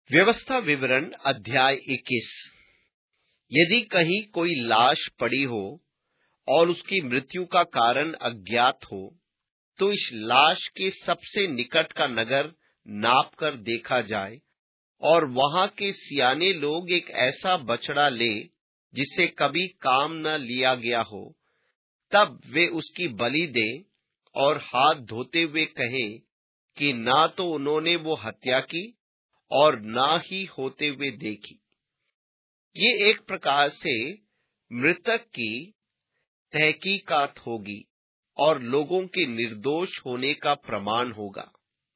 व्यवस्था विवरण अध्याय 21। यदि कहीं कोई लाश पड़ी हो और उसकी मृत्यु का कारण अज्ञात हो, तो इस लाश के सबसे निकट का नगर नाप कर देखा जाए और वहां के सियाने लोग एक ऐसा बछड़ा ले जिसे कभी काम न लिया गया हो, तब वे उसकी बलि दें और हाथ धोते हुए कहें कि ना तो उन्होंने वो हत्या की और ना ही होते हुए देखी। ये एक प्रकार से मृतक की तहकीकात होगी और लोगों के निर्दोष होने का प्रमाण होगा।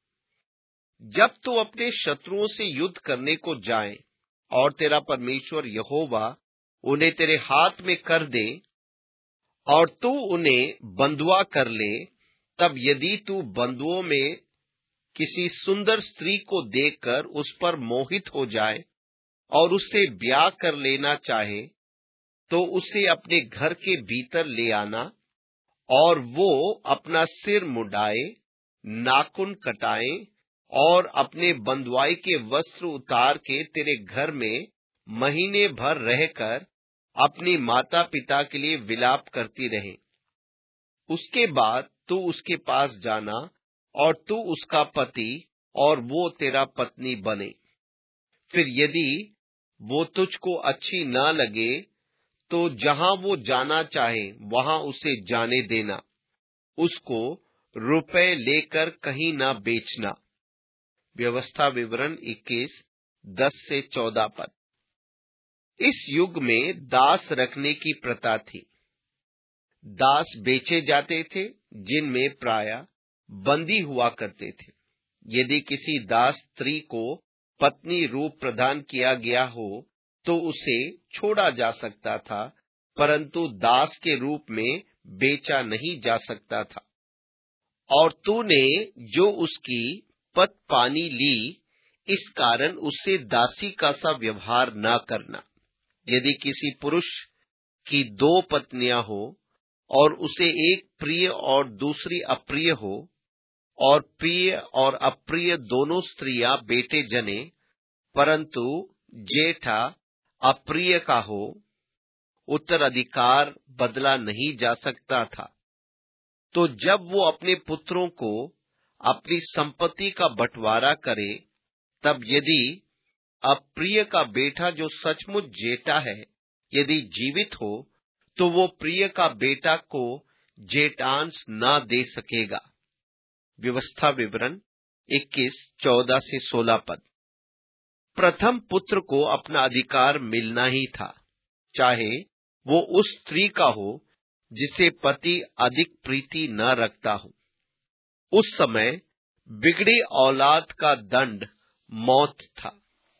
जब तू अपने शत्रुओं से युद्ध करने को जाए और तेरा परमेश्वर यहोवा उन्हें तेरे हाथ में कर दे और तू उन्हें बंधुआ कर ले, तब यदि तू बंधुओं में किसी सुंदर स्त्री को देखकर उस पर मोहित हो जाए और उससे ब्याह कर लेना चाहे, तो उसे अपने घर के भीतर ले आना और वो अपना सिर मुंडाए, नाखून कटाए और अपने बंधुआई के वस्त्र उतार के तेरे घर में महीने भर रहकर अपनी माता पिता के लिए विलाप करती रहे। उसके बाद तू उसके पास जाना और तू उसका पति और वो तेरा पत्नी बने। फिर यदि वो तुझको अच्छी न लगे तो जहां वो जाना चाहे वहां उसे जाने देना, उसको रुपए लेकर कहीं न बेचना। व्यवस्था विवरण 21, 10 से 14 पद। इस युग में दास रखने की प्रथा थी। दास बेचे जाते थे जिनमें प्रायः बंदी हुआ करते थे। यदि किसी दास स्त्री को पत्नी रूप प्रदान किया गया हो तो उसे छोड़ा जा सकता था, परंतु दास के रूप में बेचा नहीं जा सकता था। और तूने जो उसकी पत पानी ली, इस कारण उससे दासी का सा व्यवहार न करना। यदि किसी पुरुष की 2 पत्नियां हो और उसे एक प्रिय और दूसरी अप्रिय हो, और प्रिय और अप्रिय दोनों स्त्रियां बेटे जने, परंतु जेठा अप्रिय का हो, उत्तराधिकार बदला नहीं जा सकता था। तो जब वो अपने पुत्रों को अपनी संपत्ति का बंटवारा करे, तब यदि अप्रिय का बेटा जो सचमुच जेठा है यदि जीवित हो, तो वो प्रिय का बेटा को जेठांश न दे सकेगा। व्यवस्था विवरण 21, 14 से 16 पद। प्रथम पुत्र को अपना अधिकार मिलना ही था, चाहे वो उस स्त्री का हो जिसे पति अधिक प्रीति न रखता हो। उस समय बिगड़ी औलाद का दंड मौत था।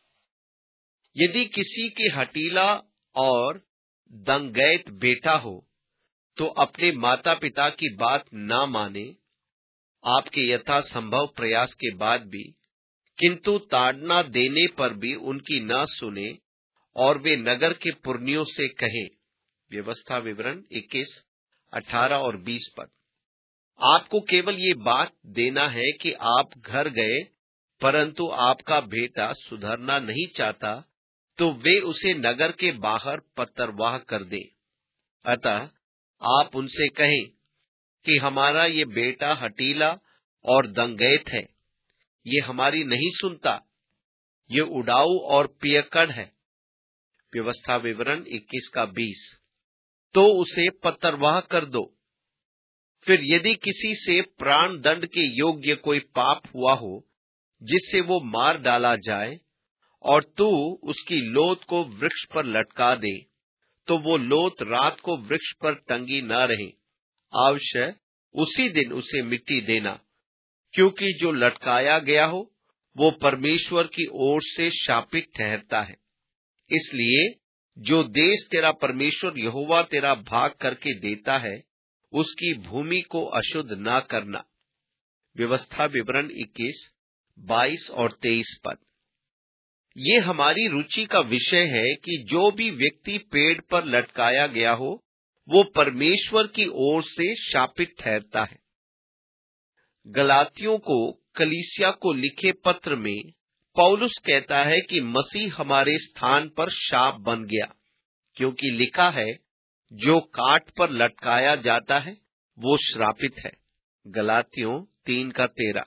यदि किसी के हठीला और दंगैत बेटा हो तो अपने माता पिता की बात न माने, आपके यथासंभव प्रयास के बाद भी, किंतु ताड़ना देने पर भी उनकी न सुने और वे नगर के पुरनियों से कहे। व्यवस्था विवरण 21, 18 और 20 पद। आपको केवल ये बात देना है कि आप घर गए परंतु आपका बेटा सुधरना नहीं चाहता, तो वे उसे नगर के बाहर पत्थरवाह कर दे। अतः आप उनसे कहें कि हमारा ये बेटा हठीला और दंगैत है, ये हमारी नहीं सुनता, ये उड़ाऊ और पियक्कड़ है। व्यवस्था विवरण 21 का 20। तो उसे पत्थरवाह कर दो। फिर यदि किसी से प्राण दंड के योग्य कोई पाप हुआ हो जिससे वो मार डाला जाए और तू उसकी लोथ को वृक्ष पर लटका दे, तो वो लोथ रात को वृक्ष पर टंगी न रहे, अवश्य उसी दिन उसे मिट्टी देना, क्योंकि जो लटकाया गया हो वो परमेश्वर की ओर से शापित ठहरता है। इसलिए जो देश तेरा परमेश्वर यहोवा तेरा भाग करके देता है, उसकी भूमि को अशुद्ध न करना। व्यवस्था विवरण 21, 22 और 23 पद। ये हमारी रुचि का विषय है कि जो भी व्यक्ति पेड़ पर लटकाया गया हो वो परमेश्वर की ओर से शापित ठहरता है। गलातियों को कलीसिया को लिखे पत्र में पौलुस कहता है कि मसीह हमारे स्थान पर शाप बन गया, क्योंकि लिखा है, जो काट पर लटकाया जाता है वो श्रापित है। गलातियों 3:13।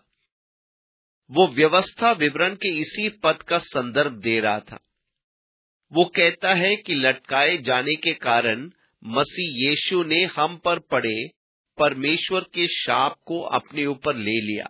वो व्यवस्था विवरण के इसी पद का संदर्भ दे रहा था। वो कहता है कि लटकाए जाने के कारण मसीह यीशु ने हम पर पड़े परमेश्वर के शाप को अपने ऊपर ले लिया।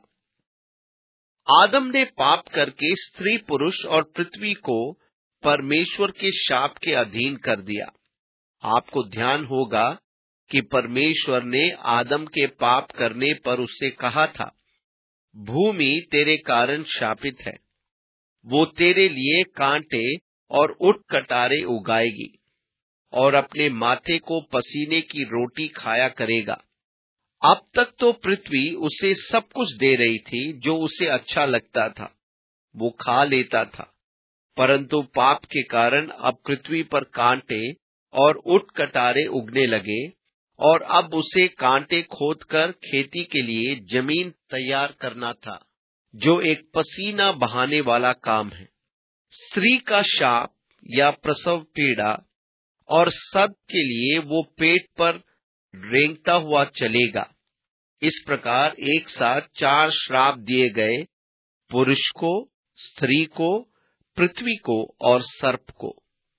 आदम ने पाप करके स्त्री, पुरुष और पृथ्वी को परमेश्वर के शाप के अधीन कर दिया। आपको ध्यान होगा कि परमेश्वर ने आदम के पाप करने पर उससे कहा था, भूमि तेरे कारण शापित है, वो तेरे लिए कांटे और उटकटारे उगाएगी और अपने माथे को पसीने की रोटी खाया करेगा। अब तक तो पृथ्वी उसे सब कुछ दे रही थी जो उसे अच्छा लगता था, वो खा लेता था, परंतु पाप के कारण अब पृथ्वी पर कांटे और उटकटारे उगने लगे और अब उसे कांटे खोदकर खेती के लिए जमीन तैयार करना था, जो एक पसीना बहाने वाला काम है। स्त्री का शाप या प्रसव पीड़ा और सब के लिए वो पेट पर रेंगता हुआ चलेगा। इस प्रकार एक साथ 4 श्राप दिए गए, पुरुष को, स्त्री को, पृथ्वी को और सर्प को।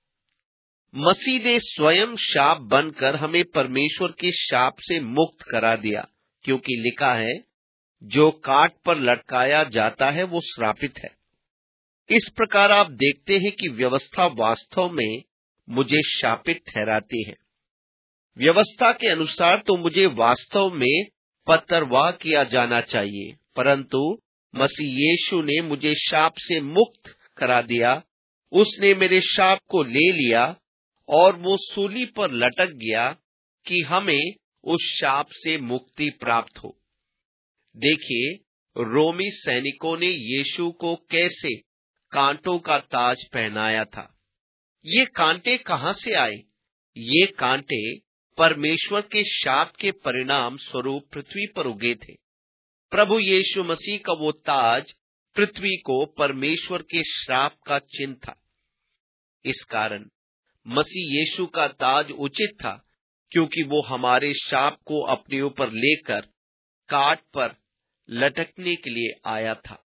मसीह ने स्वयं शाप बनकर हमें परमेश्वर के शाप से मुक्त करा दिया, क्योंकि लिखा है, जो काट पर लटकाया जाता है वो श्रापित है। इस प्रकार आप देखते हैं कि व्यवस्था वास्तव में मुझे शापित ठहराती है। व्यवस्था के अनुसार तो मुझे वास्तव में पत्थरवाह किया जाना चाहिए, परंतु मसीह यीशु ने मुझे शाप से मुक्त करा दिया। उसने मेरे शाप को ले लिया और वो सूली पर लटक गया कि हमें उस शाप से मुक्ति प्राप्त हो। देखिए, रोमी सैनिकों ने यीशु को कैसे कांटों का ताज पहनाया था। ये कांटे कहां से आए? ये कांटे परमेश्वर के शाप के परिणाम स्वरूप पृथ्वी पर उगे थे। प्रभु यीशु मसीह का वो ताज पृथ्वी को परमेश्वर के श्राप का चिन्ह था। इस कारण मसीह यीशु का ताज उचित था, क्योंकि वो हमारे शाप को अपने ऊपर लेकर काट पर लटकने के लिए आया था।